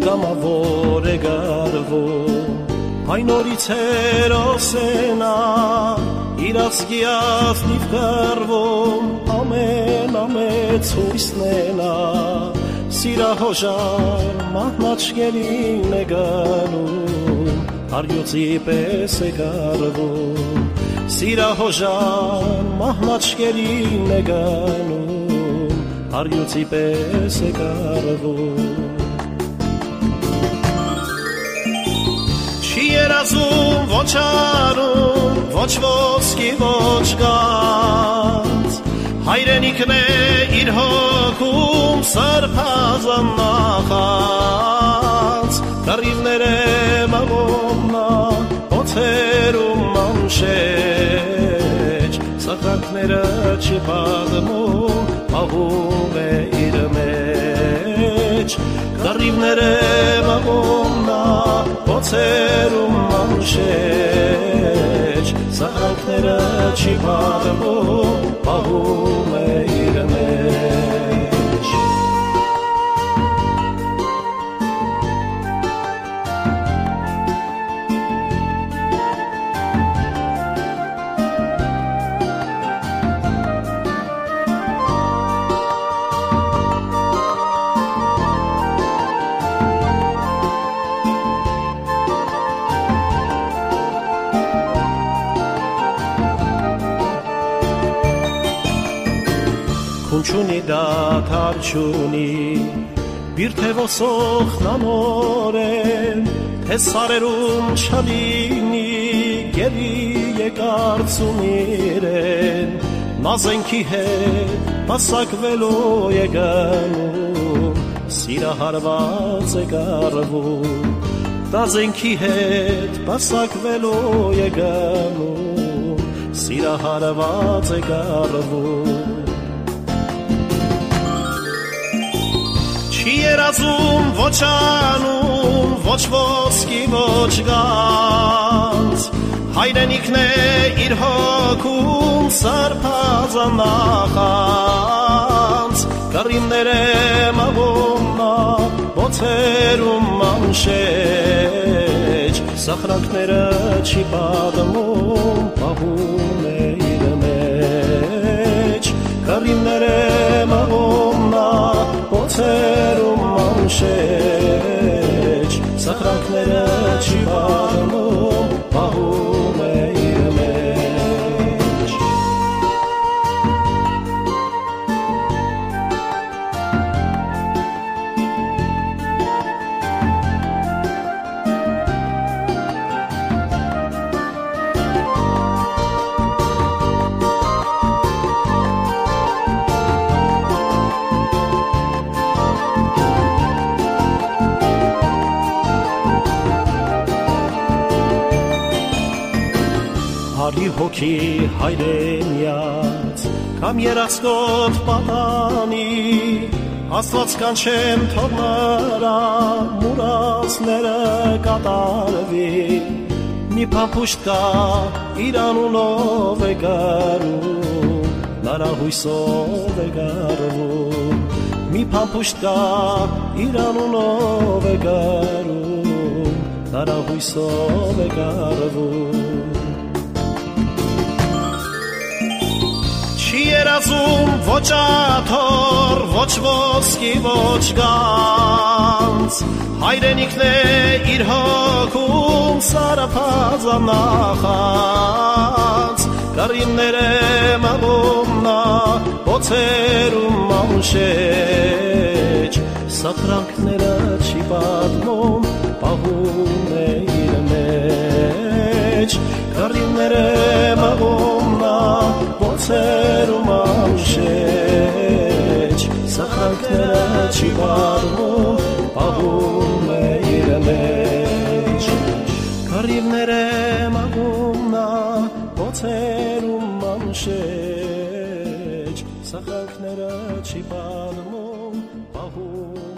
կամավոր է գարվում, այն օրից հերոսենա, իրաց գիաթնիվ կրվում, ամենամեծ հույսնենա, սիրահոժար մահնաչկերին է գանում, արյուծի պես է գարվում, սիրահոժար մահնաչկերին է գանում, արյուծի պես է գարվում։ Չի երազում, ոչ արում, ոչ ոսկի, ոչ գազ, հայրենիքն է իր հոգում սրբազան նախած, կռիվներ է մաղումնա, օձերում անշեջ, սախրանքները չի պատմում, պահում է իր մեջ, կռիվներ է մաղումնա, օձերում անշեջ, սախրանքները չի պատմում, պահում է իր մեջ։ Չունի դադար չունի, բիրթե ոսոխն անորեն, թե սարերում չլինի, գերի եկարծում իրեն, նազենքի հետ պասակվելով է գնում, սիրահարված է գարվում, նազենքի հետ պասակվելով է գնում, սիրահարված է գարվում։ Չի երազում, ոչ անում, ոչ ոսկի, ոչ գազ, հայրենիքն է իր հոգում սրբազան նախած, կռիվներ է մաղումնա, օձերում անշեջ, սախրանքները չի պատմում, պահում է իր մեջ, կռիվներ է մաղումնա, օձերում անշեջ, սախրանքները չի պատմում, պահում է իր մեջ։ Արի հոգի հայրենյաց, կամ երասկոտ պատանի, Աստված կանչեմ թող նրա մուրացները կատարվի, մի փամփուշտ կա իր անունով է գարում, նրա հույսով է գարվում, մի փամփուշտ կա իր անունով է գարում, նրա հույսով է գարվում։ Չի երազում, ոչ աթոռ, ոչ ոսկի, ոչ գանձ, հայրենիքն է իր հոգում սարփազան նախած, կռիվներ է մաղումնա, օձերում անշեջ, սախրանքները չի պատմում, պահում է իր մեջ, կռիվներ է մաղումնա, օձերում անշեջ, սախրանքները չի պատմում, պահում է իր մեջ, կռիվներ է մաղումնա, օձերում անշեջ, սախրանքները չի պատմում, պահում